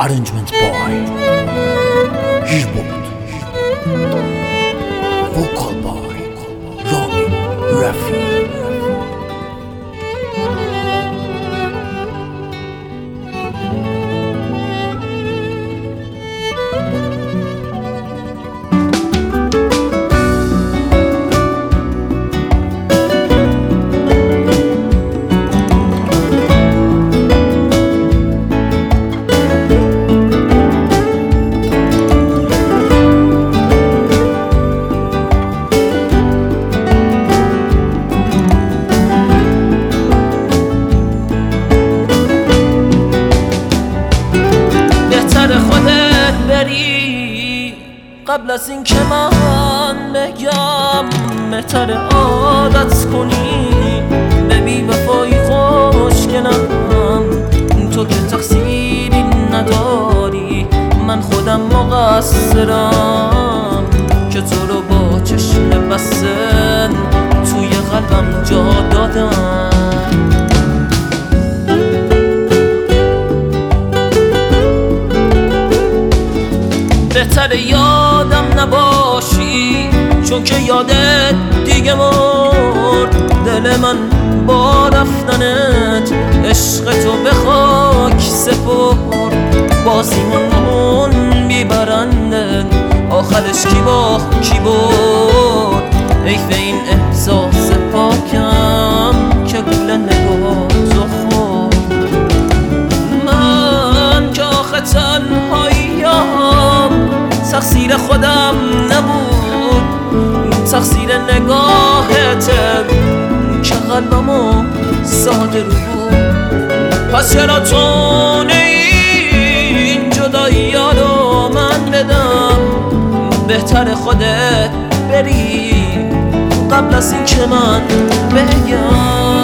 Arrangement by Hearboard. Vocal by Rami Rafi. خودت بری قبل از این که من بگم، بهتر عادت کنی به بی وفایی خوشگلم. تو که تقصیری نداری، من خودم مقصرم که تو رو با چشم بسته توی قلبم جا دادم. بهتر یادم نباشی، چون که یادت دیگه مرد. دل من با رفتنت عشق تو به خاک سپرد. بازیمون بیبرنده، آخرش کی باخت کی برد. حیف این احساس پاکم که گل نگاهتو خورد. من که آخه تنهاییم تقصیر خودم نبود، تقصیر نگاهته که قلبمو ساده رو بود. پس چرا تو این جدایی رو من بدم؟ بهتر خودت بری قبل از این که من بگم.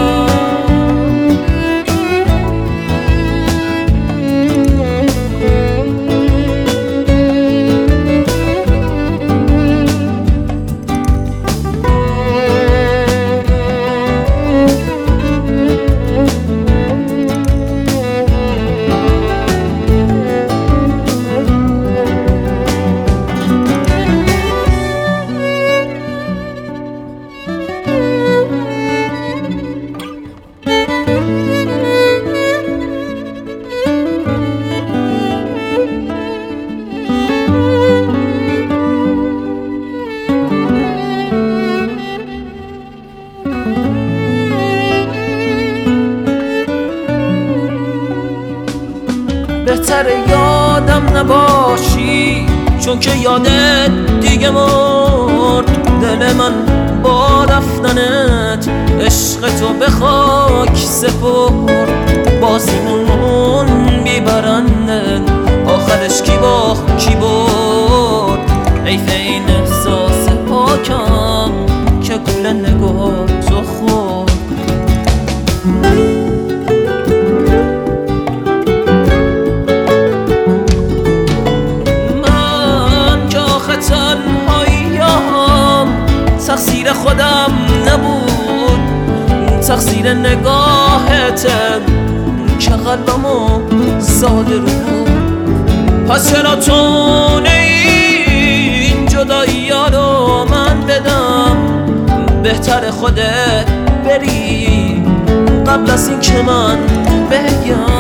بهتر یادم نباشی، چون که یادت دیگه مرد. دل من با رفتنت عشق تو به خاک سپرد. بازیمون بیبرنده، آخرش کی باخت کی برد. حیف این احساس پاکم که گل نگاهتو خورد. تقصیر خودم نبود، تقصیر نگاهته که قلبمو ساده رو بود. پس چرا تو این جدایی رو من بدم؟ بهتر خودت بری قبل از این که من بگم.